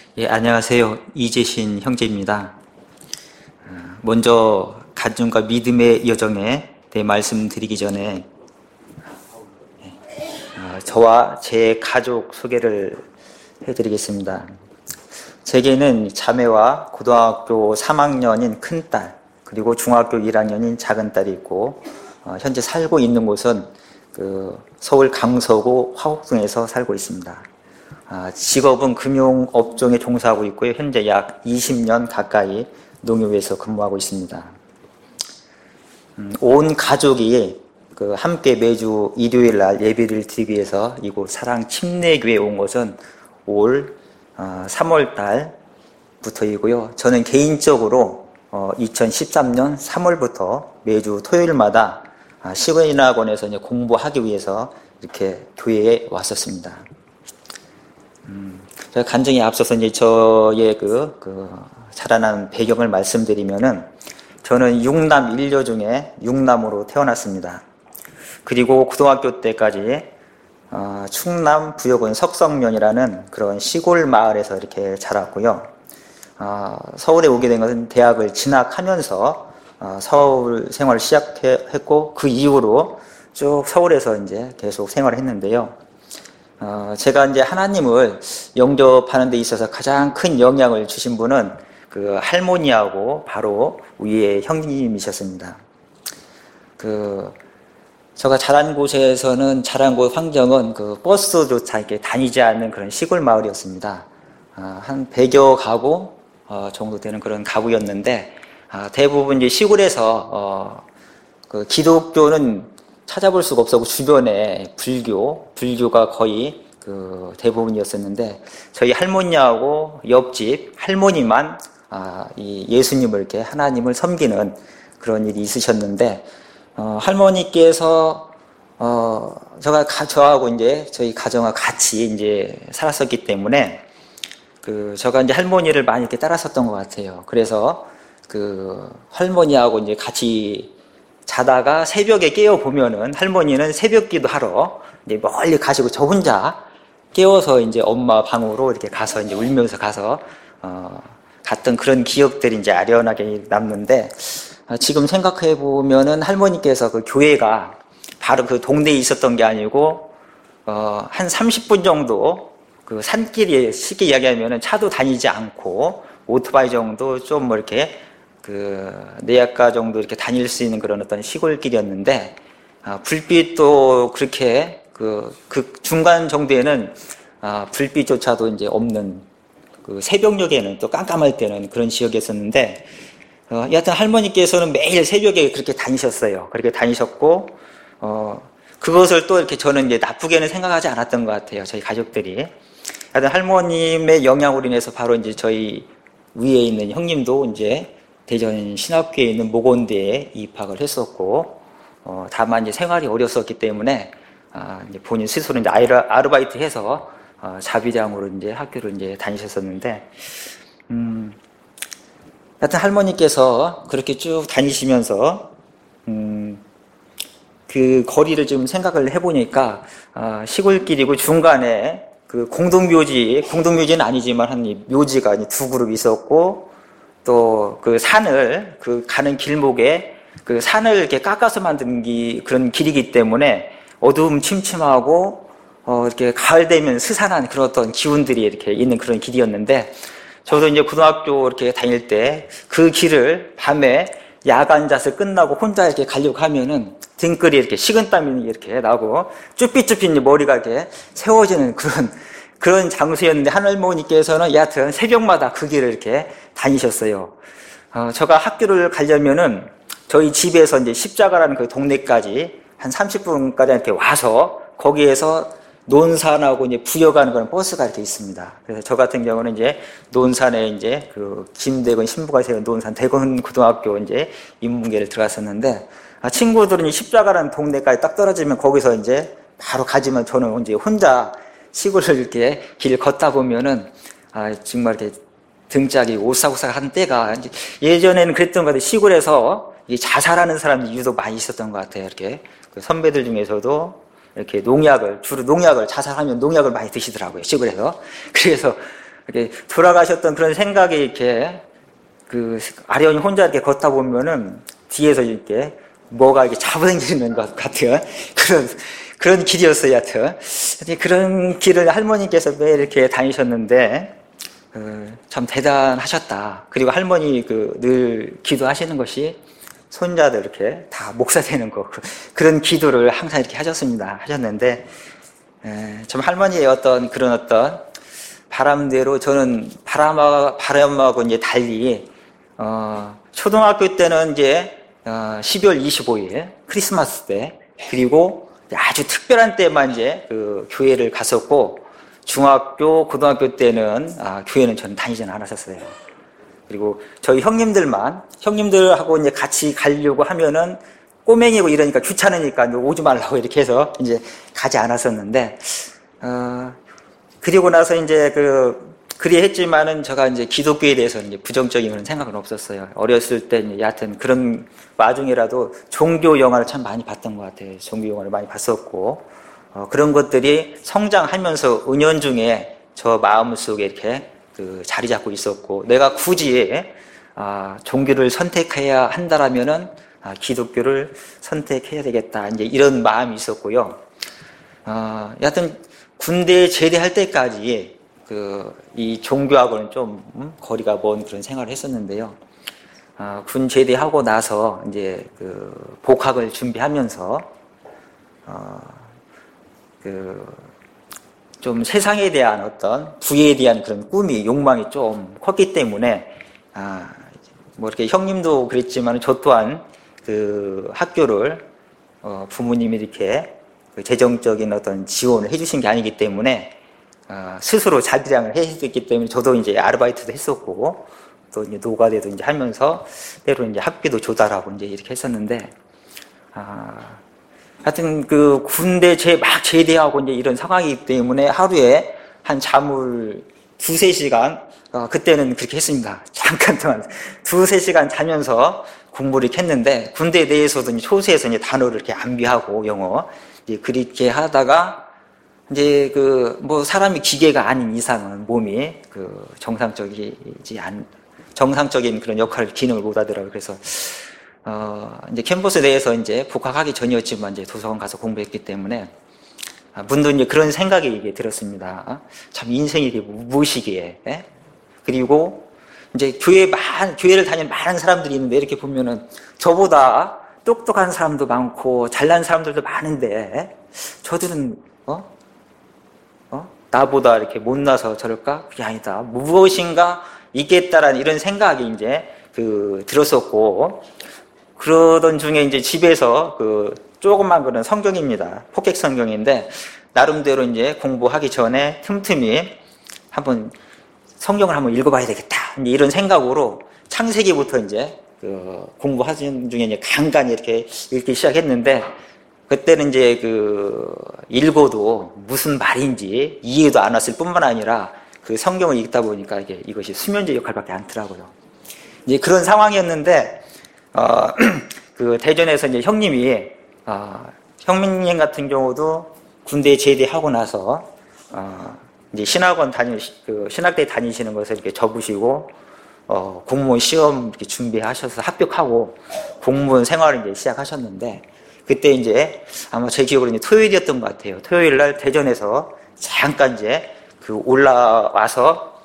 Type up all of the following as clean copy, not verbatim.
예, 안녕하세요. 이재신 형제입니다. 먼저 가정과 믿음의 여정에 대해 말씀드리기 전에 저와 제 가족 소개를 해드리겠습니다. 제게는 자매와 고등학교 3학년인 큰딸, 그리고 중학교 1학년인 작은 딸이 있고, 현재 살고 있는 곳은 서울 강서구 화곡동에서 살고 있습니다. 직업은 금융업종에 종사하고 있고요. 현재 약 20년 가까이 농협에서 근무하고 있습니다. 온 가족이 함께 매주 일요일 날 예배를 드리기 위해서 이곳 사랑 침례교회에 온 것은 올 3월 달부터이고요. 저는 개인적으로 2013년 3월부터 매주 토요일마다 시그널학원에서 공부하기 위해서 이렇게 교회에 왔었습니다. 제가 간증에 앞서서 저의 자라난 배경을 말씀드리면은, 저는 6남 1녀 중에 6남으로 태어났습니다. 그리고 고등학교 때까지 충남 부여군 석성면이라는 그런 시골 마을에서 이렇게 자랐고요. 서울에 오게 된 것은 대학을 진학하면서 서울 생활을 시작했고, 그 이후로 쭉 서울에서 계속 생활을 했는데요. 제가 하나님을 영접하는 데 있어서 가장 큰 영향을 주신 분은 할머니하고 바로 위에 형님이셨습니다. 제가 자란 곳에서는, 자란 곳 환경은 버스조차 이렇게 다니지 않는 그런 시골 마을이었습니다. 한 100여 가구 정도 되는 그런 가구였는데, 대부분 시골에서 기독교는 찾아볼 수가 없었고, 주변에 불교가 거의 대부분이었었는데, 저희 할머니하고 옆집 할머니만 이 예수님을 이렇게 하나님을 섬기는 그런 일이 있으셨는데, 할머니께서 저하고 저희 가정과 같이 살았었기 때문에 제가 할머니를 많이 이렇게 따랐었던 것 같아요. 그래서 할머니하고 같이 자다가 새벽에 깨어 보면은 할머니는 새벽기도 하러 멀리 가시고, 저 혼자 깨워서 엄마 방으로 이렇게 가서 울면서 가서 갔던 그런 기억들이 아련하게 남는데, 지금 생각해 보면은 할머니께서 교회가 바로 동네에 있었던 게 아니고 한 30분 정도 산길이, 쉽게 이야기하면은 차도 다니지 않고 오토바이 정도 좀 이렇게 내야가 정도 이렇게 다닐 수 있는 그런 어떤 시골길이었는데, 불빛도 그렇게 그 중간 정도에는 불빛조차도 없는, 새벽녘에는 또 깜깜할 때는 그런 지역이었었는데, 여하튼 할머니께서는 매일 새벽에 그렇게 다니셨어요. 그렇게 다니셨고, 그것을 또 이렇게 저는 나쁘게는 생각하지 않았던 것 같아요. 저희 가족들이. 하여튼 할머님의 영향으로 인해서 바로 저희 위에 있는 형님도 대전 신학교에 있는 목원대에 입학을 했었고, 다만 생활이 어렸었기 때문에 본인 스스로 아르바이트 해서 자비장으로 학교를 다니셨었는데, 하여튼 할머니께서 그렇게 쭉 다니시면서 그 거리를 좀 생각을 해보니까 시골길이고 중간에 공동묘지는 아니지만 한 묘지가 두 그룹 있었고, 또 산을 가는 길목에 산을 이렇게 깎아서 만든 그런 길이기 때문에 어두움 침침하고 이렇게 가을 되면 스산한 그런 어떤 기운들이 이렇게 있는 그런 길이었는데, 저도 고등학교 이렇게 다닐 때 그 길을 밤에 야간 자습 끝나고 혼자 이렇게 가려고 하면은 등골이 이렇게 식은땀이 이렇게 나고 쭈삣쭈삣 머리가 이렇게 세워지는 그런 장소였는데, 할머니께서는 여하튼 새벽마다 그 길을 이렇게 다니셨어요. 제가 학교를 가려면은 저희 집에서 십자가라는 동네까지 한 30분까지 이렇게 와서 거기에서 논산하고 부여가는 그런 버스가 이렇게 있습니다. 그래서 저 같은 경우는 논산에 김대건 신부가 세운 논산 대건 고등학교 인문계를 들어갔었는데, 친구들은 십자가라는 동네까지 딱 떨어지면 거기서 바로 가지만, 저는 혼자 시골을 이렇게 길 걷다 보면은 정말 이렇게 등짝이 오싹오싹한 때가, 예전에는 그랬던 것 같아요. 시골에서 자살하는 사람들이 유독 많이 있었던 것 같아요. 이렇게 선배들 중에서도 이렇게 주로 농약을, 자살하면 농약을 많이 드시더라고요, 시골에서. 그래서 이렇게 돌아가셨던 그런 생각이 이렇게 그 아련히 혼자 이렇게 걷다 보면은 뒤에서 이렇게 뭐가 이렇게 잡아당기는 것 같은 그런 길이었어요, 여하튼. 그런 길을 할머니께서 매일 이렇게 다니셨는데, 참 대단하셨다. 그리고 할머니 늘 기도하시는 것이 손자들 이렇게 다 목사 되는 거, 그런 기도를 항상 이렇게 하셨는데, 참 할머니의 그런 바람대로 저는 바람하고 이제 달리, 초등학교 때는 이제, 12월 25일, 크리스마스 때, 그리고 아주 특별한 때만 이제 교회를 갔었고, 중학교, 고등학교 때는, 교회는 저는 다니지는 않았었어요. 그리고 저희 형님들하고 이제 같이 가려고 하면은 꼬맹이고 이러니까 귀찮으니까 오지 말라고 이렇게 해서 이제 가지 않았었는데, 그리고 나서 이제 그리 했지만은 제가 이제 기독교에 대해서는 이제 부정적인 그런 생각은 없었어요. 어렸을 때 이제 여하튼 그런 와중이라도 종교 영화를 참 많이 봤던 것 같아요. 종교 영화를 많이 봤었고, 그런 것들이 성장하면서 은연중에 저 마음속에 이렇게 자리 잡고 있었고, 내가 굳이 종교를 선택해야 한다라면은 기독교를 선택해야 되겠다, 이제 이런 마음이 있었고요. 여하튼 군대에 제대할 때까지 이 종교하고는 좀 거리가 먼 그런 생활을 했었는데요. 군 제대하고 나서 이제 복학을 준비하면서 좀 세상에 대한 부에 대한 그런 꿈이, 욕망이 좀 컸기 때문에, 뭐 이렇게 형님도 그랬지만 저 또한 학교를, 부모님이 이렇게 재정적인 지원을 해주신 게 아니기 때문에, 스스로 자기량을 했기 때문에 저도 이제 아르바이트도 했었고, 또 이제 노가대도 이제 하면서 때로 이제 학비도 조달하고 이제 이렇게 했었는데, 하여튼 군대 막 제대하고 이제 이런 상황이기 때문에 하루에 한 잠을 2-3시간, 그때는 그렇게 했습니다. 잠깐 동안 2-3시간 자면서 공부를 이렇게 했는데, 군대 내에서도 이제 초소에서 이제 단어를 이렇게 암기하고 영어, 이제 그렇게 하다가 이제 뭐 사람이 기계가 아닌 이상은 몸이 정상적인 그런 기능을 못 하더라고요. 그래서 이제 캠퍼스 내에서 이제 복학하기 전이었지만 이제 도서관 가서 공부했기 때문에 문득 이제 그런 생각이 이게 들었습니다. 참 인생이 이게 무엇이기에. 그리고 이제 교회를 다니는 많은 사람들이 있는데 이렇게 보면은 저보다 똑똑한 사람도 많고 잘난 사람들도 많은데 저들은 나보다 이렇게 못나서 저럴까? 그게 아니다. 무엇인가 있겠다라는 이런 생각이 이제 들었었고, 그러던 중에 이제 집에서 조그만 그런 성경입니다. 폭격 성경인데, 나름대로 이제 공부하기 전에 틈틈이 성경을 한번 읽어봐야 되겠다. 이제 이런 생각으로 창세기부터 이제 공부하는 중에 이제 간간히 이렇게 읽기 시작했는데, 그때는 이제 읽어도 무슨 말인지 이해도 안 왔을 뿐만 아니라 성경을 읽다 보니까 이것이 수면제 역할밖에 안 더라고요. 이제 그런 상황이었는데, 대전에서 이제 형님 같은 경우도 군대 제대하고 나서, 이제 신학대 다니시는 것을 이렇게 접으시고, 공무원 시험 이렇게 준비하셔서 합격하고 공무원 생활을 이제 시작하셨는데, 그때 이제 아마 제 기억으로 이제 토요일이었던 것 같아요. 토요일 날 대전에서 잠깐 이제 올라와서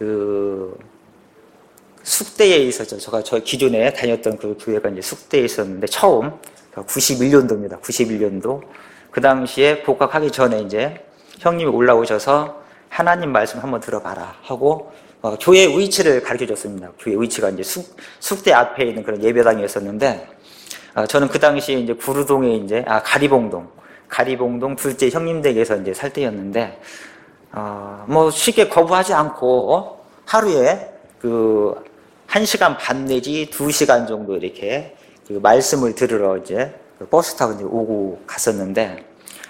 숙대에 있었죠. 저 기존에 다녔던 교회가 이제 숙대에 있었는데 처음 91년도입니다. 91년도. 그 당시에 복학하기 전에 이제 형님이 올라오셔서 하나님 말씀 한번 들어봐라 하고 교회 위치를 가르쳐 줬습니다. 교회 위치가 이제 숙대 앞에 있는 그런 예배당이었었는데, 저는 그 당시에 이제 구루동에 이제, 가리봉동 둘째 형님 댁에서 이제 살 때였는데, 뭐 쉽게 거부하지 않고, 하루에 1시간 반 내지 2시간 정도 이렇게 말씀을 들으러 이제 버스 타고 이제 오고 갔었는데,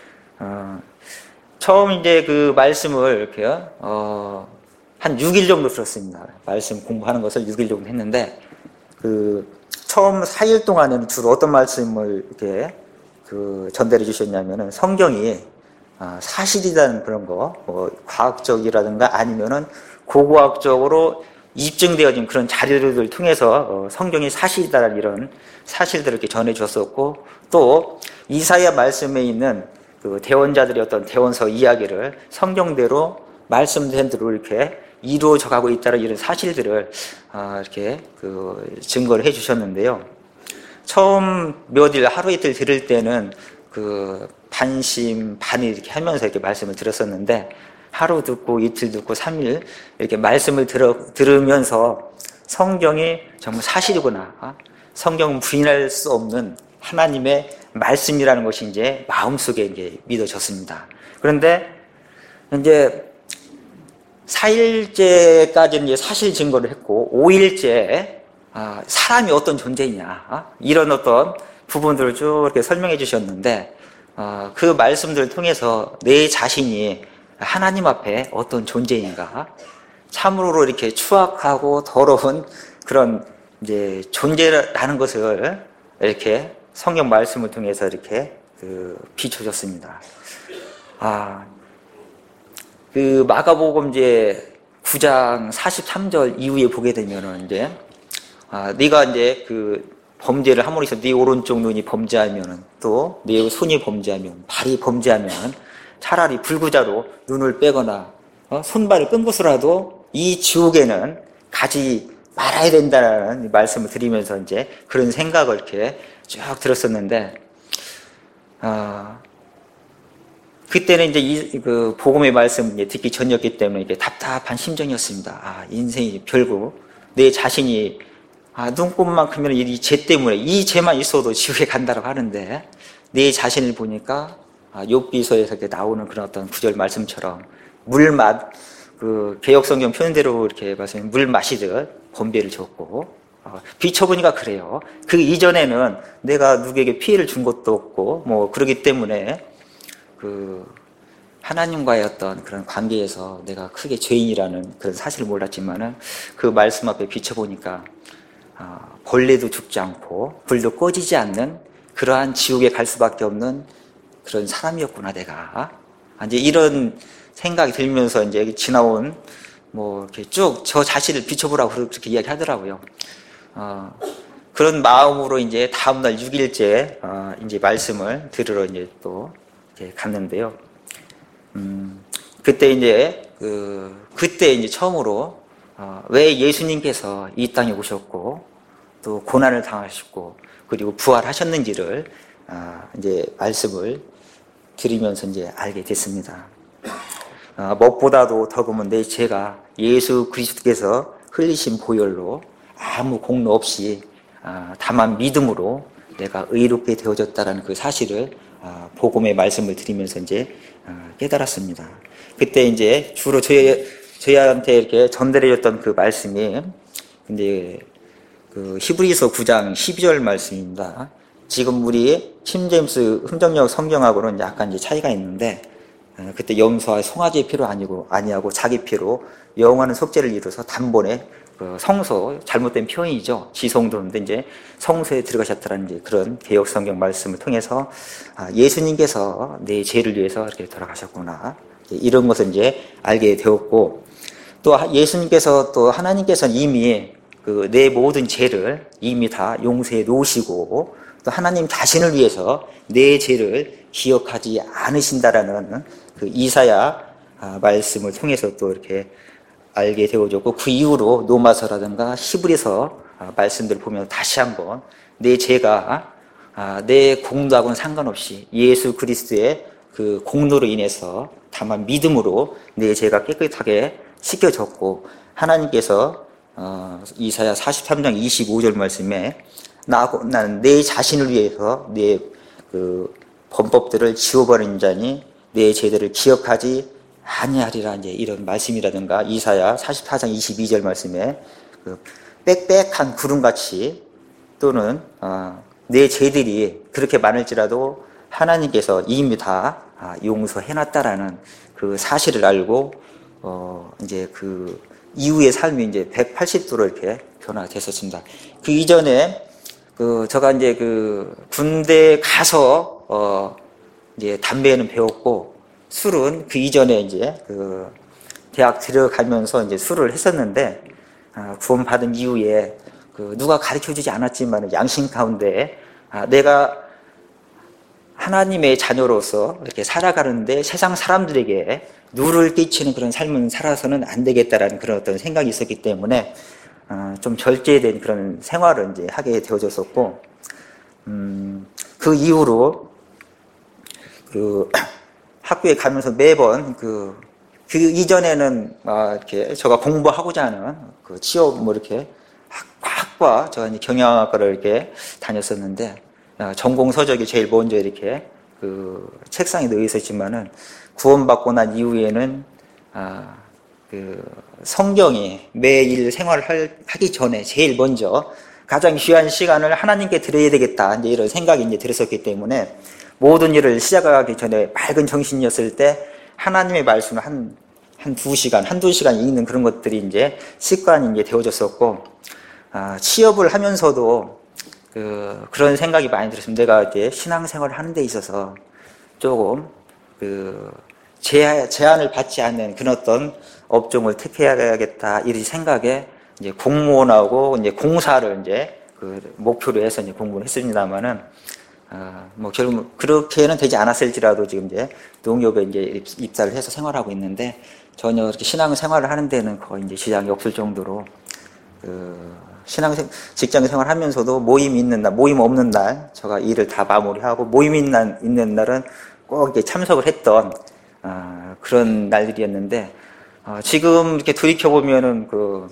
처음 이제 말씀을 이렇게, 한 6일 정도 들었습니다. 말씀 공부하는 것을 6일 정도 했는데, 처음 4일 동안에는 주로 어떤 말씀을 이렇게 전달해 주셨냐면은, 성경이 사실이라는 그런 거, 과학적이라든가 아니면은 고고학적으로 입증되어진 그런 자료들을 통해서 성경이 사실이다라는 이런 사실들을 이렇게 전해 주었었고, 또 이사야 말씀에 있는 그 대원자들의 어떤 대원서 이야기를 성경대로 말씀된 대로 이렇게 이루어져 가고 있다는 이런 사실들을 이렇게 그 증거를 해 주셨는데요. 처음 몇 일, 하루 이틀 들을 때는 그 반심 반일 이렇게 하면서 이렇게 말씀을 들었었는데, 하루 듣고 이틀 듣고 3일 이렇게 말씀을 들으면서 성경이 정말 사실이구나, 성경은 부인할 수 없는 하나님의 말씀이라는 것이 이제 마음속에 이제 믿어졌습니다. 그런데 이제 4일째까지는 이제 사실 증거를 했고, 5일째 사람이 어떤 존재이냐, 이런 어떤 부분들을 쭉 이렇게 설명해 주셨는데, 그 말씀들을 통해서 내 자신이 하나님 앞에 어떤 존재인가, 참으로 이렇게 추악하고 더러운 그런 이제 존재라는 것을 이렇게 성경 말씀을 통해서 이렇게 비춰줬습니다. 그 마가복음 이제 9장 43절 이후에 보게 되면은 이제 네가 이제 그 범죄를 함으로 해서 네 오른쪽 눈이 범죄하면은, 또 네 손이 범죄하면, 발이 범죄하면 차라리 불구자로 눈을 빼거나 손발을 끈 것으로라도 이 지옥에는 가지 말아야 된다는 말씀을 드리면서 이제 그런 생각을 이렇게 쭉 들었었는데, 그때는 이제 그 복음의 말씀 듣기 전이었기 때문에 이게 답답한 심정이었습니다. 인생이 결국 내 자신이 눈곱만큼이나 이 죄 때문에, 이 죄만 있어도 지옥에 간다고 하는데, 내 자신을 보니까 욥기서에서 이렇게 나오는 그런 어떤 구절 말씀처럼 물맛, 그 개역성경 표현대로 이렇게 말씀해 물 마시듯 번뇌를 줬고, 비춰보니까 그래요. 그 이전에는 내가 누구에게 피해를 준 것도 없고 뭐 그러기 때문에 그 하나님과의 어떤 그런 관계에서 내가 크게 죄인이라는 그런 사실을 몰랐지만은, 그 말씀 앞에 비춰보니까 벌레도 죽지 않고 불도 꺼지지 않는 그러한 지옥에 갈 수밖에 없는 그런 사람이었구나 내가. 이제 이런 생각이 들면서 이제 지나온 뭐 이렇게 쭉 저 자신을 비춰보라고 그렇게 이야기하더라고요. 그런 마음으로 이제 다음날 6일째 이제 말씀을 들으러 이제 또 이렇게 갔는데요. 그때 이제 처음으로 왜 예수님께서 이 땅에 오셨고 또 고난을 당하셨고 그리고 부활하셨는지를 이제 말씀을 들으면서 이제 알게 됐습니다. 무엇보다도 더금은 내 죄가 예수 그리스도께서 흘리신 보혈로 아무 공로 없이 다만 믿음으로 내가 의롭게 되어졌다라는 그 사실을 복음의 말씀을 들으면서 이제 깨달았습니다. 그때 이제 주로 저희한테 이렇게 전달해줬던 그 말씀이 이제 그 히브리서 9장 12절 말씀입니다. 지금 우리 킹제임스 흥정역 성경하고는 약간 이제 차이가 있는데, 그때 염소와 송아지의 피로 아니하고 자기 피로 영원한 속죄를 이루어서 단번에 그 성소, 잘못된 표현이죠. 지성도인데 이제 성소에 들어가셨다는 이제 그런 개역 성경 말씀을 통해서 예수님께서 내 죄를 위해서 이렇게 돌아가셨구나, 이런 것을 이제 알게 되었고, 또 예수님께서 또 하나님께서는 이미 그 내 모든 죄를 이미 다 용서해 놓으시고 또 하나님 자신을 위해서 내 죄를 기억하지 않으신다라는 그 이사야 말씀을 통해서 또 이렇게 알게 되어졌고, 그 이후로 로마서라든가 히브리서 말씀들을 보면 다시 한번 내 죄가 내 공로하고는 상관없이 예수 그리스도의 그 공로로 인해서 다만 믿음으로 내 죄가 깨끗하게 씻겨졌고, 하나님께서 이사야 43장 25절 말씀에 나는 내 자신을 위해서 내 그 범법들을 지워버린 자니 내 죄들을 기억하지 아니하리라, 이제 이런 말씀이라든가 이사야 44장 22절 말씀에 그 빽빽한 구름같이 또는 내 죄들이 그렇게 많을지라도 하나님께서 이미 다 용서해놨다라는 그 사실을 알고 이제 그 이후의 삶이 이제 180도로 이렇게 변화가 됐었습니다. 그 이전에 제가 이제 그 군대 가서 이제 담배는 배웠고, 술은 그 이전에 이제 그 대학 들어가면서 이제 술을 했었는데, 구원받은 이후에 그 누가 가르쳐 주지 않았지만 양심 가운데 내가 하나님의 자녀로서 이렇게 살아가는데 세상 사람들에게 누를 끼치는 그런 삶은 살아서는 안 되겠다라는 그런 어떤 생각이 있었기 때문에 좀 절제된 그런 생활을 이제 하게 되어졌었고, 그 이후로 그 학교에 가면서 매번 그 이전에는 이렇게 제가 공부하고자 하는 그 취업 뭐 이렇게 학과 제가 이제 경영학과를 이렇게 다녔었는데, 전공 서적이 제일 먼저 이렇게 그 책상에 놓여 있었지만은 구원받고 난 이후에는 그 성경이 매일 생활을 하기 전에 제일 먼저 가장 귀한 시간을 하나님께 드려야 되겠다, 이제 이런 생각이 이제 들었었기 때문에 모든 일을 시작하기 전에 맑은 정신이었을 때 하나님의 말씀을 한두 시간 읽는 그런 것들이 이제 습관이 이제 되어졌었고, 취업을 하면서도 그런 생각이 많이 들었습니다. 내가 이제 신앙생활을 하는 데 있어서 조금 제한을 받지 않는 그런 어떤 업종을 택해야겠다, 이런 생각에 이제 공무원하고 이제 공사를 이제 그 목표로 해서 이제 공부를 했습니다만은, 뭐 결국 그렇게는 되지 않았을지라도 지금 이제 농협에 이제 입사를 해서 생활하고 있는데, 전혀 그렇게 신앙생활을 하는 데는 거의 이제 지장이 없을 정도로 직장 생활하면서도 모임이 있는 날, 모임 없는 날 제가 일을 다 마무리하고, 모임이 있는 날은 꼭 이렇게 참석을 했던 그런 날들이었는데, 지금 이렇게 돌이켜 보면은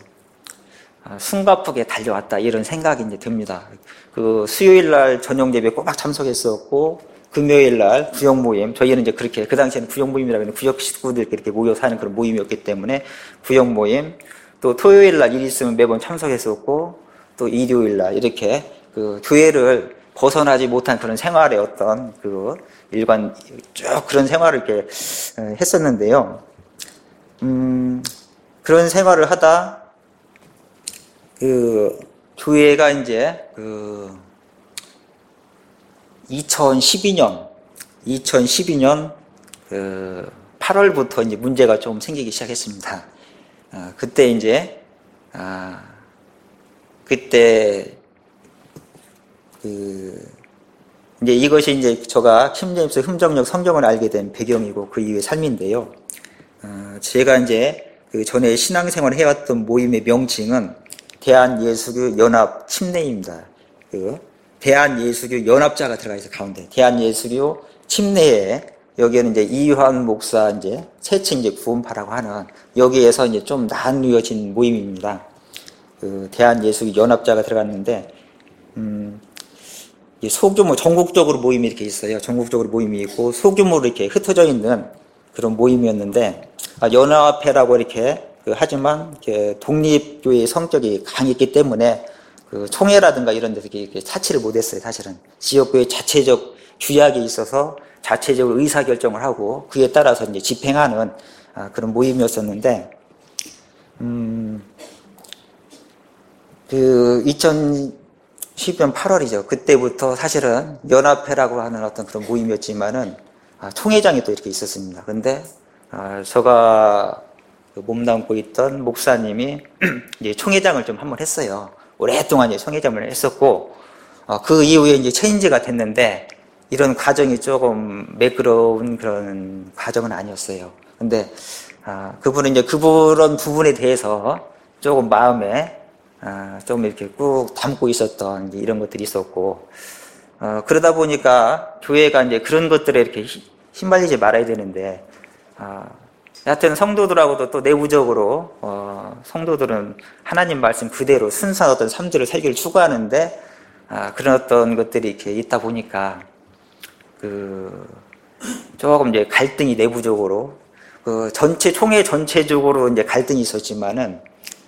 숨가쁘게 달려왔다, 이런 생각이 이제 듭니다. 수요일 날 저녁 예배 꼬박 참석했었고, 금요일 날 구역 모임, 저희는 이제 그렇게 그 당시에는 구역 모임이라고 하는 구역 식구들 이렇게 모여서 하는 그런 모임이었기 때문에 구역 모임, 또 토요일 날 일 있으면 매번 참석했었고, 또 일요일 날 이렇게 교회를 벗어나지 못한 그런 생활의 어떤 일관 쭉 그런 생활을 이렇게 했었는데요. 그런 생활을 하다 교회가 이제 2012년 8월부터 이제 문제가 좀 생기기 시작했습니다. 그때 이제 이제 이것이 이제 제가 킹제임스 흠정역 성경을 알게 된 배경이고 그 이후의 삶인데요. 제가 이제 전에 신앙생활을 해왔던 모임의 명칭은 대한예수교 연합 침례입니다. 대한예수교 연합자가 들어가 있어, 가운데. 대한예수교 침례에, 여기에는 이제 이유한 목사 이제 세층 이제 구원파라고 하는, 여기에서 이제 좀 나뉘어진 모임입니다. 대한예수교 연합자가 들어갔는데, 소규모, 전국적으로 모임이 이렇게 있어요. 전국적으로 모임이 있고, 소규모로 이렇게 흩어져 있는 그런 모임이었는데, 연합회라고 이렇게 하지만 독립교회의 성격이 강했기 때문에 총회라든가 이런 데서 이렇게 차치를 못했어요. 사실은 지역교회 자체적 규약이 있어서 자체적으로 의사결정을 하고 그에 따라서 이제 집행하는 그런 모임이었었는데, 2012년 8월이죠. 그때부터 사실은 연합회라고 하는 어떤 그런 모임이었지만은 총회장이 또 이렇게 있었습니다. 그런데 제가 몸담고 있던 목사님이 이제 총회장을 좀 한번 했어요. 오랫동안 이제 총회장을 했었고, 그 이후에 이제 체인지가 됐는데, 이런 과정이 조금 매끄러운 그런 과정은 아니었어요. 근데, 그분은 이제 그런 부분에 대해서 조금 마음에, 좀 이렇게 꾹 담고 있었던 이런 것들이 있었고, 그러다 보니까 교회가 이제 그런 것들에 이렇게 휘말리지 말아야 되는데, 하여튼 성도들하고도 또 내부적으로 성도들은 하나님 말씀 그대로 순수한 어떤 삶들을 살기를 추구하는데, 그런 어떤 것들이 이렇게 있다 보니까 조금 이제 갈등이 내부적으로 총회 전체적으로 이제 갈등이 있었지만은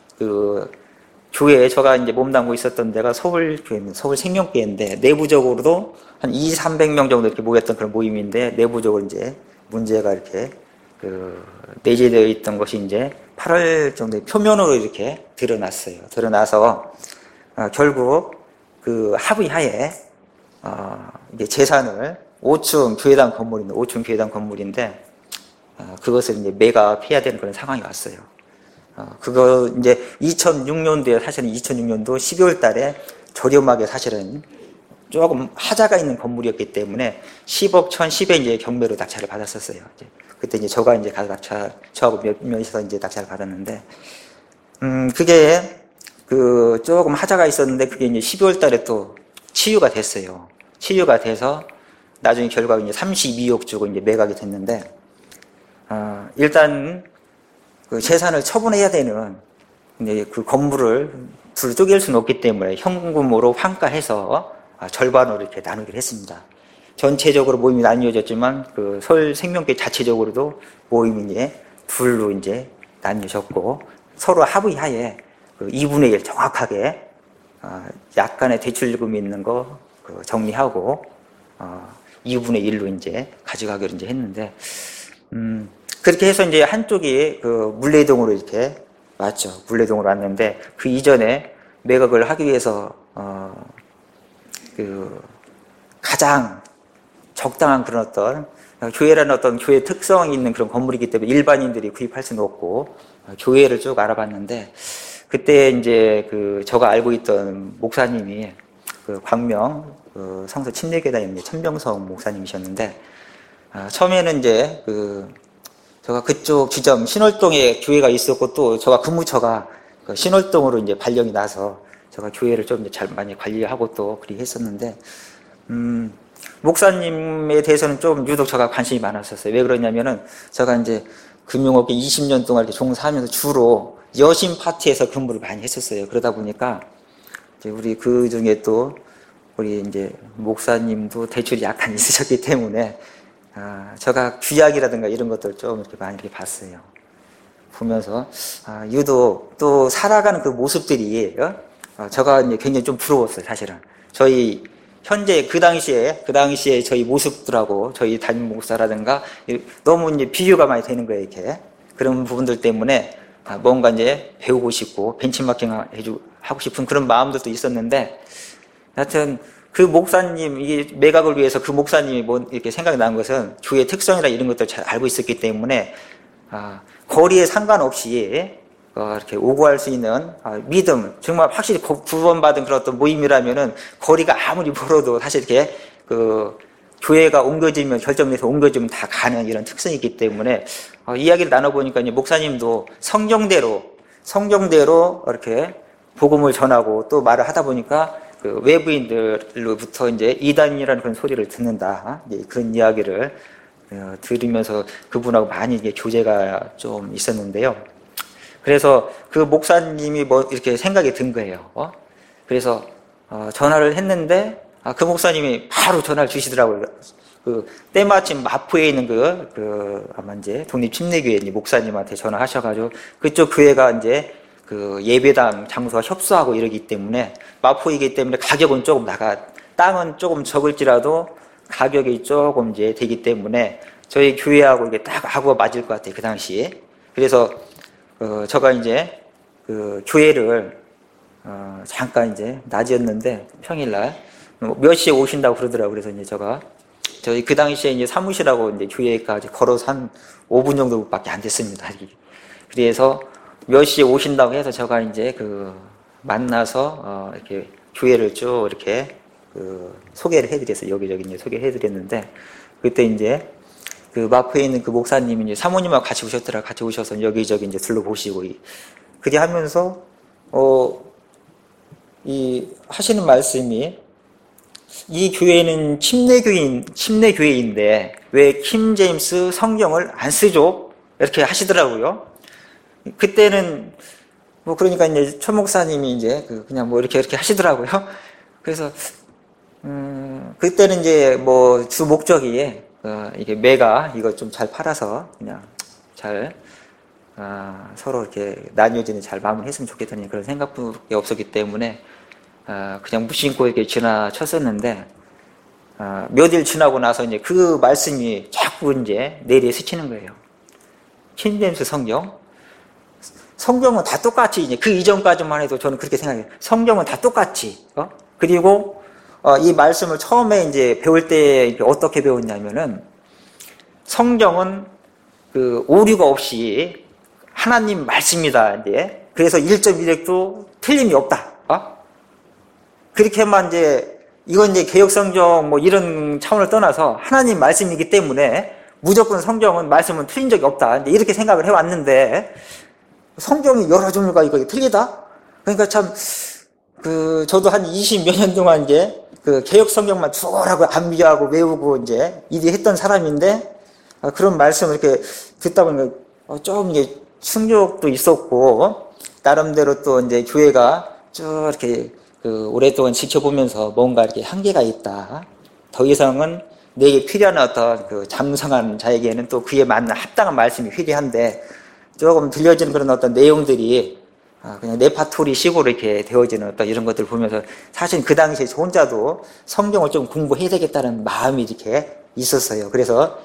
교회에 제가 이제 몸담고 있었던 데가 서울교회입니다. 서울생명교회인데 내부적으로도 한 200~300명 정도 이렇게 모였던 그런 모임인데, 내부적으로 이제 문제가 이렇게 내재되어 있던 것이 이제 8월 정도에 표면으로 이렇게 드러났어요. 드러나서 결국 합의하에 이게 재산을 5층 교회당 건물인데 그것을 이제 매각해야 되는 그런 상황이 왔어요. 그거 이제 2006년도에 사실은 2006년도 12월 달에 저렴하게 사실은 조금 하자가 있는 건물이었기 때문에 10억 1,010에 이제 경매로 낙찰을 받았었어요. 그때 이제 저가 이제 가서 저하고 몇 명이서 이제 낙찰을 받았는데, 그게 조금 하자가 있었는데 그게 이제 12월 달에 또 치유가 됐어요. 치유가 돼서 나중에 결과가 이제 32억 주고 이제 매각이 됐는데, 일단 그 재산을 처분해야 되는 이제 그 건물을 둘 쪼갤 수는 없기 때문에 현금으로 환가해서 절반으로 이렇게 나누기로 했습니다. 전체적으로 모임이 나뉘어졌지만 그 서울 생명계 자체적으로도 모임이 이제 둘로 이제 나뉘어졌고 서로 합의하에 그 2분의 1 정확하게 약간의 대출금이 있는 거 정리하고 2분의 1로 이제 가져가기로 이제 했는데 그렇게 해서 이제 한쪽이 그 물레동으로 이렇게 왔죠. 물레동으로 왔는데 그 이전에 매각을 하기 위해서 그 가장 적당한 그런 어떤 교회라는 어떤 교회 특성이 있는 그런 건물이기 때문에 일반인들이 구입할 수는 없고 교회를 쭉 알아봤는데 그때 이제 그 제가 알고 있던 목사님이 그 광명 그 성서 침례교단의 천병성 목사님이셨는데 처음에는 이제 제가 그쪽 지점 신월동에 교회가 있었고 또 제가 근무처가 그 신월동으로 이제 발령이 나서 제가 교회를 좀 이제 잘 많이 관리하고 또 그리 했었는데 목사님에 대해서는 좀 유독 제가 관심이 많았었어요. 왜 그러냐면은 제가 이제 금융업계 20년 동안 이렇게 종사하면서 주로 여신 파티에서 근무를 많이 했었어요. 그러다 보니까 이제 우리 그 중에 또 우리 이제 목사님도 대출이 약간 있으셨기 때문에 제가 규약이라든가 이런 것들 좀 이렇게 많이 이렇게 봤어요. 보면서 유독 또 살아가는 그 모습들이 제가 이제 굉장히 좀 부러웠어요. 사실은 저희 현재 그 당시에 저희 모습들하고 저희 담임 목사라든가 너무 이제 비교가 많이 되는 거예요. 이렇게 그런 부분들 때문에 뭔가 이제 배우고 싶고 벤치마킹 하고 싶은 그런 마음들도 있었는데 하여튼 그 목사님, 이 매각을 위해서 그 목사님이 뭐 이렇게 생각이 난 것은 교회 특성이나 이런 것들 잘 알고 있었기 때문에 거리에 상관없이 이렇게 오고 할 수 있는 믿음, 정말 확실히 구원받은 그런 어떤 모임이라면은 거리가 아무리 멀어도 사실 이렇게 교회가 옮겨지면 결정돼서 옮겨지면 다 가는 이런 특성이 있기 때문에 이야기를 나눠보니까 이제 목사님도 성경대로 이렇게 복음을 전하고 또 말을 하다 보니까 그 외부인들로부터 이제 이단이라는 그런 소리를 듣는다. 이제 그런 이야기를 들으면서 그분하고 많이 이게 교제가 좀 있었는데요. 그래서 그 목사님이 뭐 이렇게 생각이 든 거예요. 그래서 전화를 했는데 그 목사님이 바로 전화를 주시더라고요. 때마침 마포에 있는 아마 이제 독립침례교회 목사님한테 전화하셔가지고 그쪽 교회가 이제 예배당 장소와 협소하고 이러기 때문에 마포이기 때문에 가격은 조금 땅은 조금 적을지라도 가격이 조금 이제 되기 때문에 저희 교회하고 이게 딱 하고 맞을 것 같아요. 그 당시에. 그래서 제가 이제 교회를 잠깐 이제 낮이었는데 평일날 몇 시에 오신다고 그러더라고요. 그래서 이제 저희 그 당시에 이제 사무실하고 이제 교회까지 걸어서 한 5분 정도밖에 안 됐습니다. 그래서 몇 시에 오신다고 해서 제가 이제 만나서 이렇게 교회를 쭉 이렇게 소개를 해드렸어요. 여기저기 이제 소개해드렸는데 그때 이제 마포에 있는 그 목사님이 이제 사모님하고 같이 오셨더라. 같이 오셔서 여기저기 이제 둘러보시고 그게 하면서 이 하시는 말씀이 이 교회는 침례교회인데 왜 킹 제임스 성경을 안 쓰죠? 이렇게 하시더라고요. 그때는 그러니까 이제 최 목사님이 이제 그냥 이렇게 하시더라고요. 그래서 그때는 이제 주 목적이 이게 매가 이거 좀 잘 팔아서 그냥 잘 서로 이렇게 나뉘어지는 잘 마무리했으면 좋겠다는 그런 생각밖에 없었기 때문에 그냥 무심코 이렇게 지나쳤었는데 몇 일 지나고 나서 이제 그 말씀이 자꾸 이제 내리에 스치는 거예요. 킹 제임스 성경은 다 똑같이 이제 그 이전까지만 해도 저는 그렇게 생각해요. 성경은 다 똑같이 그리고 이 말씀을 처음에 이제 배울 때 어떻게 배웠냐면은 성경은 그 오류가 없이 하나님 말씀이다. 이제 그래서 1.1획도 틀림이 없다. 그렇게만 이제 이건 이제 개혁성경 뭐 이런 차원을 떠나서 하나님 말씀이기 때문에 무조건 성경은 말씀은 틀린 적이 없다. 이렇게 생각을 해왔는데 성경이 여러 종류가 이거 틀리다? 그러니까 참 저도 한 20몇 년 동안 이제 그 개혁 성경만 죽어라고 암기하고 외우고 이제 이리 했던 사람인데 그런 말씀을 이렇게 듣다 보니까 좀 이게 충격도 있었고 나름대로 또 이제 교회가 쭉 이렇게 오랫동안 지켜보면서 뭔가 이렇게 한계가 있다. 더 이상은 내게 필요한 어떤 장성한 자에게는 또 그에 맞는 합당한 말씀이 필요한데 조금 들려지는 그런 어떤 내용들이 그냥 레파토리 식으로 이렇게 되어지는 어떤 이런 것들을 보면서 사실 그 당시에 저 혼자도 성경을 좀 공부해야 되겠다는 마음이 이렇게 있었어요. 그래서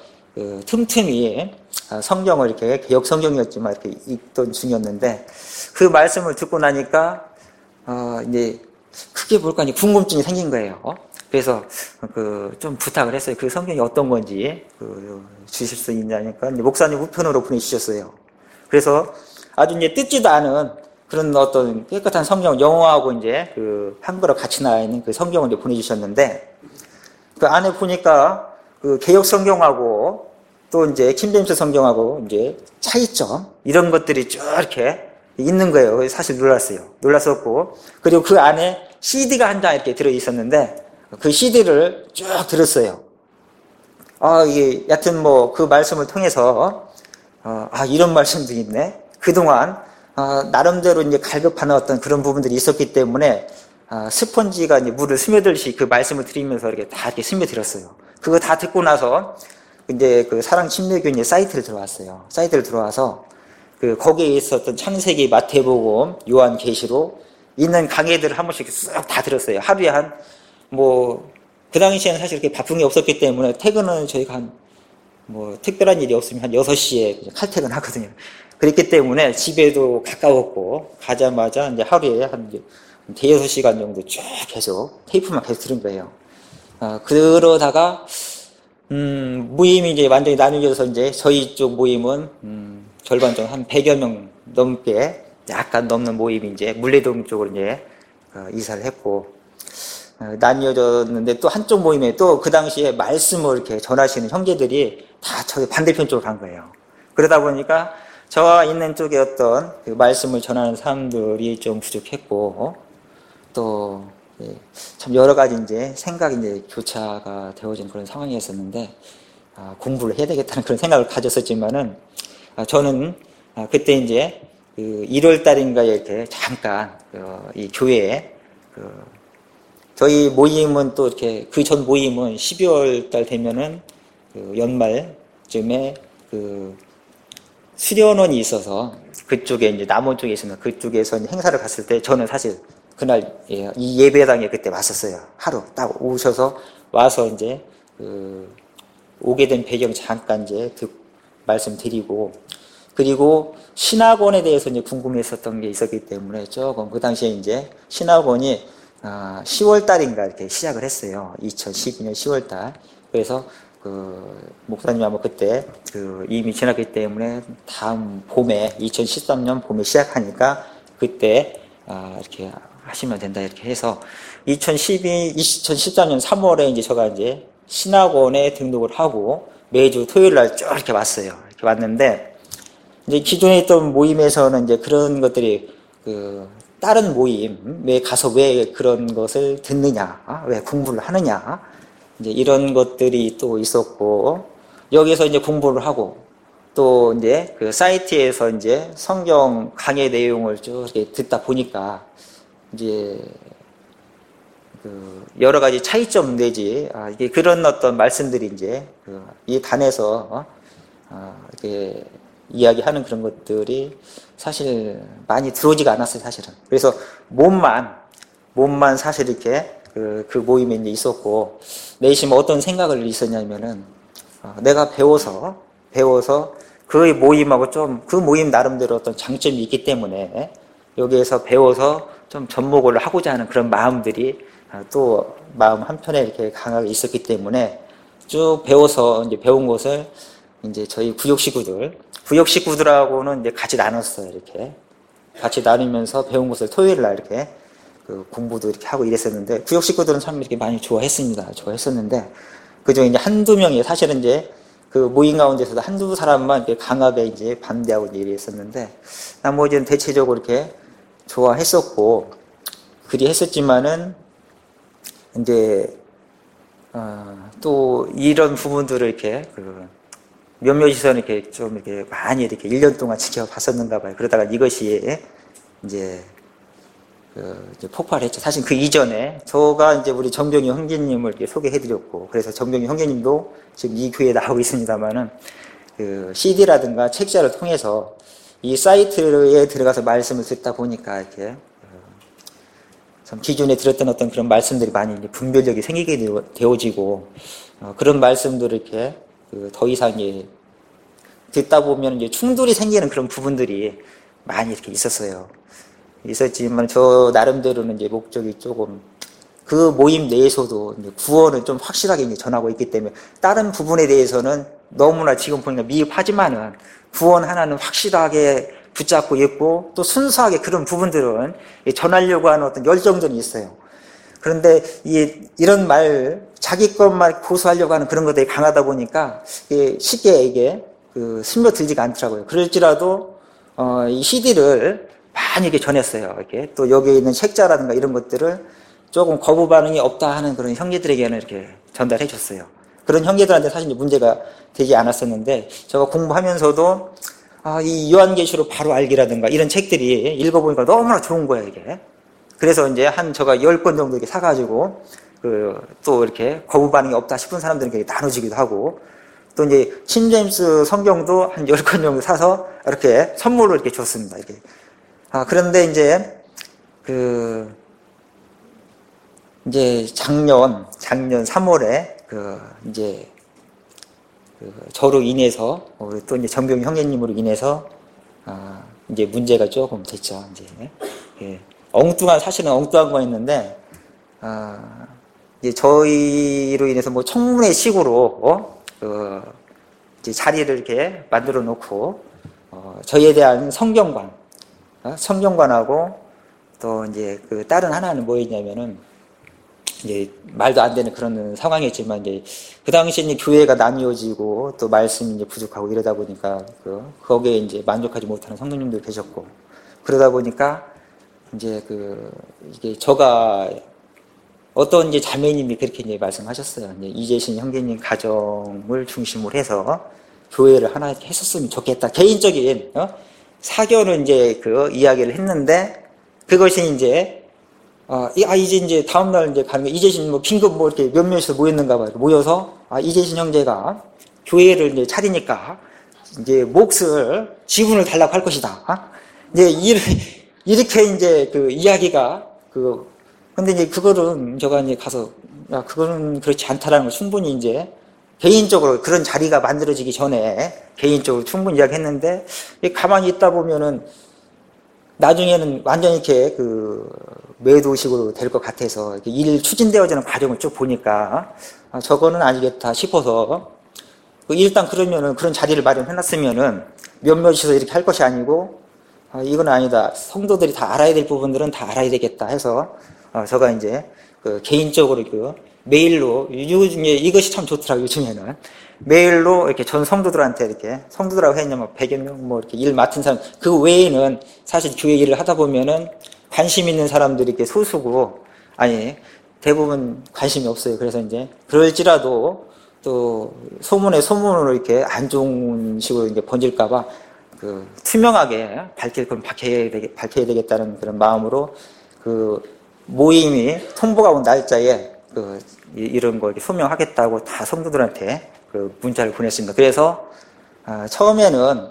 틈틈이 성경을 이렇게 개혁 성경이었지만 이렇게 읽던 중이었는데 그 말씀을 듣고 나니까 이제 그게 뭘까 이제 궁금증이 생긴 거예요. 그래서 좀 부탁을 했어요. 그 성경이 어떤 건지 주실 수 있냐니까 이제 목사님 우편으로 보내주셨어요. 그래서 아주 이제 뜯지도 않은 그런 어떤 깨끗한 성경, 영어하고 이제 한글어 같이 나와 있는 그 성경을 이제 보내주셨는데 그 안에 보니까 개혁 성경하고 또 이제 킹제임스 성경하고 이제 차이점 이런 것들이 쭉 이렇게 있는 거예요. 사실 놀랐어요. 놀랐었고 그리고 그 안에 CD가 한 장 이렇게 들어 있었는데 그 CD를 쭉 들었어요. 이게 여튼 뭐 그 말씀을 통해서 이런 말씀도 있네. 그동안 나름대로 이제 갈급하는 어떤 그런 부분들이 있었기 때문에 스펀지가 이제 물을 스며들듯이 그 말씀을 드리면서 이렇게 다 이렇게 스며들었어요. 그거 다 듣고 나서 이제 그 사랑 침례교회 사이트를 들어왔어요. 사이트를 들어와서 거기에 있었던 창세기, 마태복음, 요한계시록 있는 강의들을 한 번씩 쓱 다 들었어요. 하루에 그 당시에는 사실 그렇게 바쁜 게 없었기 때문에 퇴근은 저희가 특별한 일이 없으면 한 6시에 칼퇴근 하거든요. 그렇기 때문에 집에도 가까웠고, 가자마자 이제 하루에 한 대여섯 시간 정도 쭉 계속 테이프만 계속 들은 거예요. 그러다가, 모임이 이제 완전히 나뉘어져서 이제 저희 쪽 모임은, 절반 정도 한 100여 명 넘게, 약간 넘는 모임이 이제 물레동 쪽으로 이제 이사를 했고, 나뉘어졌는데 또 한쪽 모임에 또 그 당시에 말씀을 이렇게 전하시는 형제들이 다 저기 반대편 쪽으로 간 거예요. 그러다 보니까 저와 있는 쪽에 어떤 그 말씀을 전하는 사람들이 좀 부족했고, 또, 참 여러 가지 이제 생각이 이제 교차가 되어진 그런 상황이었었는데, 공부를 해야 되겠다는 그런 생각을 가졌었지만은, 저는 그때 이제 1월 달인가에 이렇게 잠깐 이 교회에 저희 모임은 또 이렇게 그 전 모임은 12월 달 되면은 연말쯤에 수련원이 있어서 그쪽에 이제 남원 쪽에 있으면 그쪽에서 행사를 갔을 때 저는 사실 그날 이 예배당에 그때 왔었어요. 하루 딱 오셔서 와서 이제 오게 된 배경 잠깐 이제 말씀드리고 그리고 신학원에 대해서 이제 궁금했었던 게 있었기 때문에 조금 그 당시에 이제 신학원이 10월 달인가 이렇게 시작을 했어요. 2012년 10월 달. 그래서 목사님하고 그때 이미 지났기 때문에 다음 봄에 2013년 봄에 시작하니까 그때 이렇게 하시면 된다 이렇게 해서 2013년 3월에 이제 제가 이제 신학원에 등록을 하고 매주 토요일 날 쭉 이렇게 왔어요. 이렇게 왔는데 이제 기존에 있던 모임에서는 이제 그런 것들이 다른 모임에 가서 왜 그런 것을 듣느냐, 왜 공부를 하느냐, 이제 이런 것들이 또 있었고, 여기서 이제 공부를 하고, 또 이제 그 사이트에서 이제 성경 강의 내용을 쭉 이렇게 듣다 보니까, 이제 여러 가지 차이점 내지, 이게 그런 어떤 말씀들이 이제 이 단에서 이렇게 이야기하는 그런 것들이 사실 많이 들어오지가 않았어요, 사실은. 그래서 몸만 사실 이렇게 그 모임에 이제 있었고, 내심 어떤 생각을 있었냐면은, 내가 배워서 그 모임하고 그 모임 나름대로 어떤 장점이 있기 때문에 여기에서 배워서 좀 접목을 하고자 하는 그런 마음들이 또 마음 한편에 이렇게 강하게 있었기 때문에 쭉 배워서 이제 배운 것을 이제 저희 구역 식구들하고는 이제 같이 나눴어요. 이렇게 같이 나누면서 배운 것을 토요일 날 이렇게 그 공부도 이렇게 하고 이랬었는데, 구역 식구들은 참 이렇게 많이 좋아했었는데, 그중에 이제 한두 명이 사실은 이제 그 모임 가운데서도 한두 사람만 이렇게 강하게 이제 반대하고 이제 이랬었는데, 나머지는 대체적으로 이렇게 좋아했었고, 그리 했었지만은, 이제, 또 이런 부분들을 이렇게 몇몇이서는 이렇게 좀 이렇게 많이 이렇게 1년 동안 지켜봤었는가 봐요. 그러다가 이것이 이제 이제 폭발했죠. 사실 그 이전에 저가 이제 우리 정병희 형제님을 이렇게 소개해드렸고, 그래서 정병희 형제님도 지금 이 교회에 나오고 있습니다만은 그 CD라든가 책자를 통해서 이 사이트에 들어가서 말씀을 듣다 보니까 이렇게 참 기존에 들었던 어떤 그런 말씀들이 많이 이제 분별력이 생기게 되어지고, 그런 말씀들을 이렇게 더 이상 이제 듣다 보면 이제 충돌이 생기는 그런 부분들이 많이 이렇게 있었지만, 저 나름대로는 이제 목적이 조금 그 모임 내에서도 이제 구원을 좀 확실하게 이제 전하고 있기 때문에, 다른 부분에 대해서는 너무나 지금 보니까 미흡하지만은 구원 하나는 확실하게 붙잡고 있고, 또 순수하게 그런 부분들은 전하려고 하는 어떤 열정들이 있어요. 그런데 이런 자기 것만 고수하려고 하는 그런 것들이 강하다 보니까 쉽게 이게 스며들지가 않더라고요. 그럴지라도 이 CD를 많이 이렇게 전했어요. 이렇게 또 여기에 있는 책자라든가 이런 것들을 조금 거부 반응이 없다 하는 그런 형제들에게는 이렇게 전달해 줬어요. 그런 형제들한테 사실 문제가 되지 않았었는데, 제가 공부하면서도 이 요한계시록 바로 알기라든가 이런 책들이 읽어보니까 너무나 좋은 거예요, 이게. 그래서 이제 제가 10권 정도 이렇게 사가지고, 또 이렇게 거부 반응이 없다 싶은 사람들에게 나눠주기도 하고, 또 이제 킹제임스 성경도 한 10권 정도 사서 이렇게 선물로 이렇게 줬습니다, 이렇게. 그런데 이제 작년 3월에 저로 인해서, 또 이제 정병희 형제님으로 인해서, 이제 문제가 조금 됐죠, 이제. 예. 사실은 엉뚱한 거였는데, 이제 저희로 인해서 뭐 청문회 식으로, 이제 자리를 이렇게 만들어 놓고, 저희에 대한 성경관하고, 또 이제 다른 하나는 뭐였냐면은, 이제 말도 안 되는 그런 상황이었지만, 이제 그 당시에 이제 교회가 나뉘어지고 또 말씀이 이제 부족하고 이러다 보니까 거기에 이제 만족하지 못하는 성도님들 계셨고, 그러다 보니까 이제 이게 저가 어떤 이제 자매님이 그렇게 이제 말씀하셨어요. 이제 이재신 형제님 가정을 중심으로 해서 교회를 하나 했었으면 좋겠다. 개인적인 사견을 이제 이야기를 했는데, 그것이 이제 이제 다음날 이제 가는 게, 이재신 긴급 이렇게 몇 명이서 모였는가 봐요. 모여서, 이재신 형제가 교회를 이제 차리니까, 이제 지분을 달라고 할 것이다. 이제 이렇게 이제 이야기가, 근데 이제 그거는 제가 이제 가서, 그거는 그렇지 않다라는 걸 충분히 이제 개인적으로 그런 자리가 만들어지기 전에 개인적으로 충분히 이야기했는데, 가만히 있다 보면은 나중에는 완전히 이렇게 매도식으로 될 것 같아서 일 추진되어지는 과정을 쭉 보니까 저거는 아니겠다 싶어서, 일단 그러면은 그런 자리를 마련해놨으면은 몇몇이서 이렇게 할 것이 아니고, 이건 아니다. 성도들이 다 알아야 될 부분들은 다 알아야 되겠다 해서 제가 이제 개인적으로 메일로, 요즘에 이것이 참 좋더라고요. 요즘에는 메일로 이렇게 전 성도들한테 이렇게, 성도들하고 했냐면 100여 명 이렇게 일 맡은 사람, 그 외에는 사실 교회 일을 하다 보면은 관심 있는 사람들이 이렇게 소수고, 대부분 관심이 없어요. 그래서 이제 그럴지라도 또 소문으로 이렇게 안 좋은 식으로 이제 번질까봐 투명하게 밝혀야 되겠다는 그런 마음으로 모임이 통보가 온 날짜에 이런 거 소명하겠다고 다 성도들한테 문자를 보냈습니다. 그래서 처음에는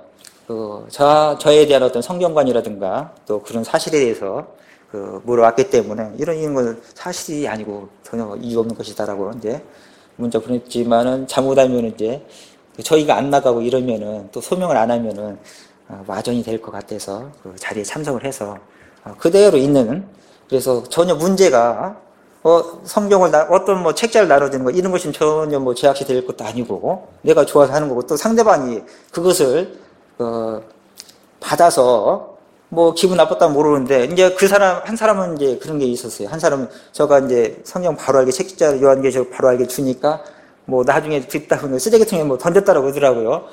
저에 대한 어떤 성경관이라든가 또 그런 사실에 대해서 물어왔기 때문에, 이런 건 사실이 아니고 전혀 이유 없는 것이다라고 이제 문자 보냈지만은, 잘못하면 이제 저희가 안 나가고 이러면은, 또 소명을 안 하면은 마전이 될 것 같아서 자리에 참석을 해서 그대로 있는, 그래서 전혀 문제가 성경을 어떤 뭐 책자를 나눠주는 거 이런 것은 전혀 뭐 제약시 될 것도 아니고 내가 좋아서 하는 거고 또 상대방이 그것을 받아서 뭐 기분 나빴다면 모르는데 이제 그 사람 한 사람은 이제 그런 게 있었어요. 한 사람은 제가 이제 성경 바로 알게 책자 요한계시록 바로 알게 주니까 뭐 나중에 듣다 보면 쓰레기통에 뭐 던졌다라고 그러더라고요.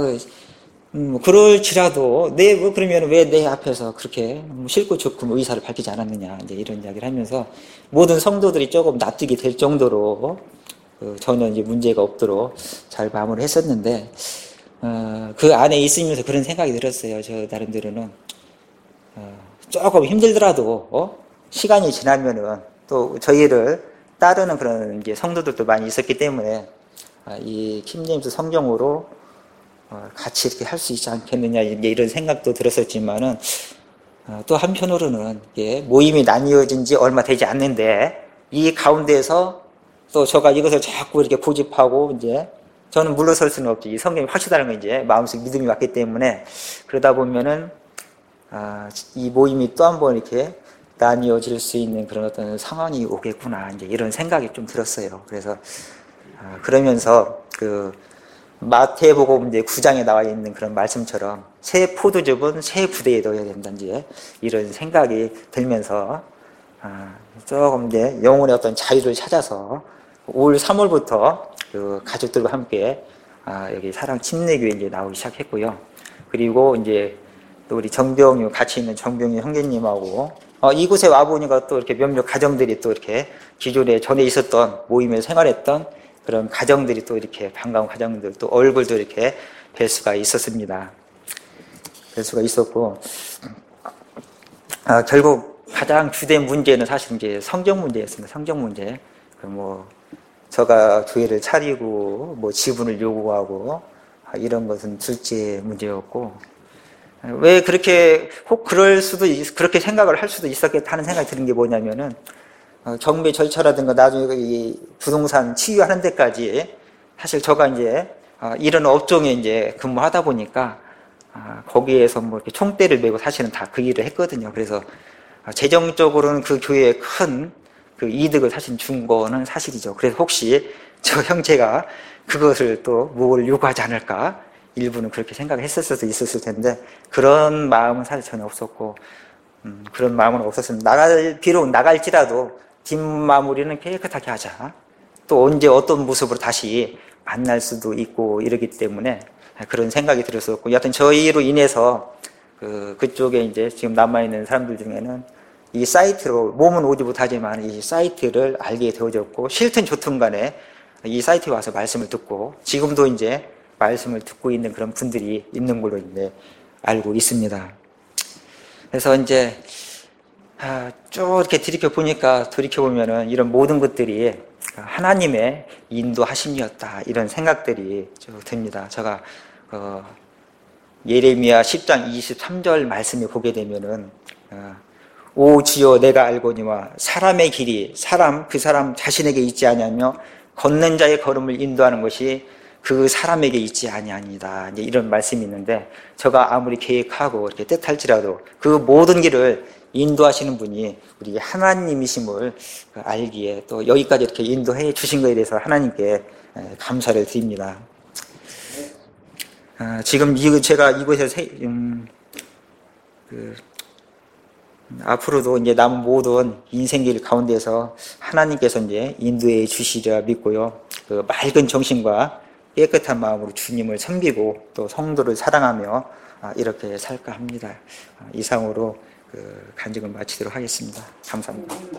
그럴지라도 뭐 그러면 왜 내 앞에서 그렇게 싫고 좋고 의사를 밝히지 않았느냐 이제 이런 이야기를 하면서 모든 성도들이 조금 납득이 될 정도로 전혀 이제 문제가 없도록 잘 마무리했었는데 그 안에 있으면서 그런 생각이 들었어요. 저 나름대로는 조금 힘들더라도 시간이 지나면은 또 저희를 따르는 그런 이제 성도들도 많이 있었기 때문에 이 킹제임스 성경으로 같이 이렇게 할 수 있지 않겠느냐 이런 생각도 들었었지만은 또 한편으로는 모임이 나뉘어진 지 얼마 되지 않는데 이 가운데에서 또 제가 이것을 자꾸 이렇게 고집하고 이제 저는 물러설 수는 없지. 이 성경이 확실하다는 건 이제 마음속 믿음이 왔기 때문에 그러다 보면은 이 모임이 또 한 번 이렇게 나뉘어질 수 있는 그런 어떤 상황이 오겠구나 이제 이런 생각이 좀 들었어요. 그래서 그러면서 그 마태복음 이제 9장에 나와 있는 그런 말씀처럼 새 포도즙은 새 부대에 넣어야 된다든지 이런 생각이 들면서 조금 이제 영혼의 어떤 자유를 찾아서 올 3월부터 그 가족들과 함께 여기 사랑 침례교회 이제 나오기 시작했고요. 그리고 이제 또 우리 정병유 같이 있는 정병유 형제님하고 이곳에 와 보니까 또 이렇게 몇몇 가정들이 또 이렇게 기존에 전에 있었던 모임에 생활했던 그런 가정들이 또 이렇게 반가운 가정들 또 얼굴도 이렇게 뵐 수가 있었습니다. 뵐 수가 있었고 결국 가장 주된 문제는 사실 이제 성경 문제였습니다. 성경 문제. 뭐 저가 교회를 차리고 뭐 지분을 요구하고 이런 것은 둘째 문제였고 왜 그렇게 혹 그렇게 생각을 할 수도 있었겠다 하는 생각이 드는 게 뭐냐면은 경매 절차라든가 나중에 이 부동산 치유하는 데까지 사실 저가 이제 이런 업종에 이제 근무하다 보니까 거기에서 뭐 이렇게 총대를 메고 사실은 다 그 일을 했거든요. 그래서 재정적으로는 그 교회에 큰 그 이득을 사실 준 거는 사실이죠. 그래서 혹시 저 형제가 그것을 또 뭘 요구하지 않을까 일부는 그렇게 생각을 했을 수도 있었을 텐데 그런 마음은 사실 전혀 없었고 그런 마음은 없었으면 비록 나갈지라도 뒷마무리는 깨끗하게 하자. 또 언제 어떤 모습으로 다시 만날 수도 있고 이러기 때문에 그런 생각이 들었었고 여하튼 저희로 인해서 그쪽에 이제 지금 남아있는 사람들 중에는 이 사이트로 몸은 오지 못하지만 이 사이트를 알게 되어졌고 싫든 좋든 간에 이 사이트에 와서 말씀을 듣고 지금도 이제 말씀을 듣고 있는 그런 분들이 있는 걸로 이제 알고 있습니다. 그래서 이제 쭉 이렇게 돌이켜보면은 이런 모든 것들이 하나님의 인도하심이었다 이런 생각들이 쭉 듭니다. 제가 예레미야 10장 23절 말씀을 보게 되면은 오 주여 내가 알거니와 사람의 길이 그 사람 자신에게 있지 아니하며 걷는 자의 걸음을 인도하는 것이 그 사람에게 있지 아니하니다. 이제 이런 말씀이 있는데 제가 아무리 계획하고 이렇게 뜻할지라도 그 모든 길을 인도하시는 분이 우리 하나님이심을 알기에 또 여기까지 이렇게 인도해 주신 것에 대해서 하나님께 감사를 드립니다. 지금 제가 이곳에서 앞으로도 이제 남은 모든 인생길 가운데서 하나님께서 이제 인도해 주시리라 믿고요. 그 맑은 정신과 깨끗한 마음으로 주님을 섬기고 또 성도를 사랑하며 이렇게 살까 합니다. 이상으로 간증을 마치도록 하겠습니다. 감사합니다.